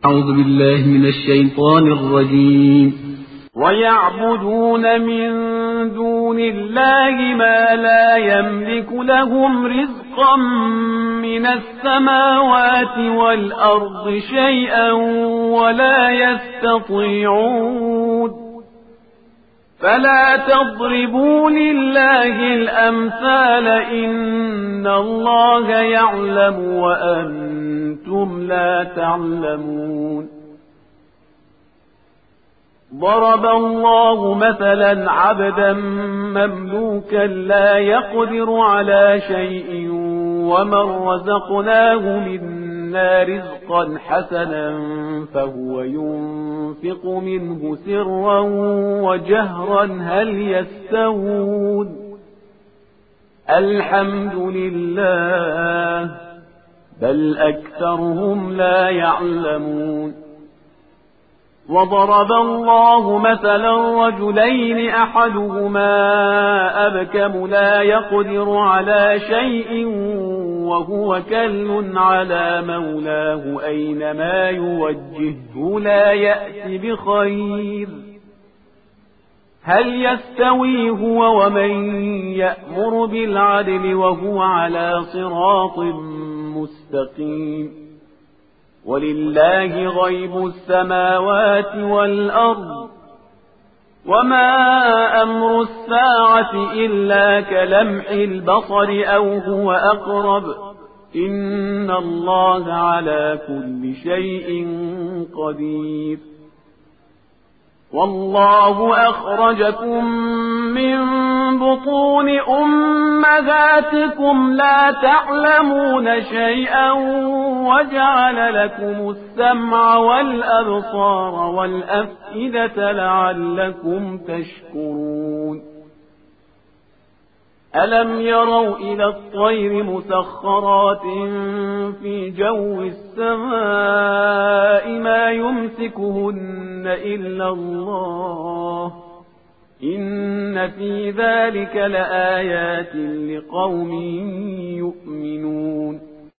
أعوذ بالله من الشيطان الرجيم. ويعبدون من دون الله ما لا يملك لهم رزقا من السماوات والأرض شيئا ولا يستطيعون. فلا تضربوا لله الأمثال إن الله يعلم وأنتم لا تعلمون. ضرب الله مثلا عبدا مملوكا لا يقدر على شيء ومن رزقناه منا رزقا حسنا فهو ينفق منه سرا وجهرا هل يستوون؟ الحمد لله بل أكثرهم لا يعلمون. وضرب الله مثلا رجلين أحدهما أبكم لا يقدر على شيء وهو كل على مولاه أينما يوجهه لا يأتي بخير. هل يستوي هو ومن يأمر بالعدل وهو على صراط مستقيم؟ ولله غيب السماوات والأرض وما أمر الساعة إلا كلمح البصر أو هو أقرب إن الله على كل شيء قدير. والله أخرجكم من بطون أمهاتكم لا تعلمون شيئا وجعل لكم السمع والأبصار والأفئدة لعلكم تشكرون. ألم يروا إلى الطير مسخرات في جو السماء ما يمسكهن إلا الله إن في ذلك لآيات لقوم يؤمنون.